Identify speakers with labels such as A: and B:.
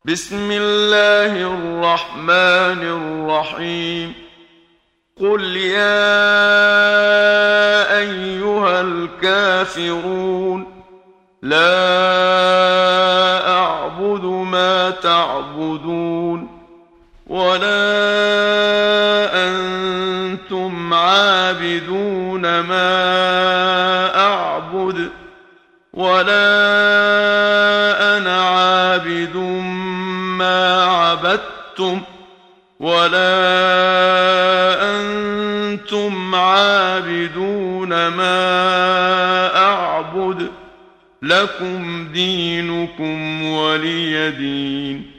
A: بسم الله الرحمن الرحيم. قل يا أيها الكافرون لا أعبد ما تعبدون ولا أنتم عابدون ما أعبد ولا أنا عابد ما عبدتم ولا أنتم عابدون ما أعبد لكم دينكم ولي دين.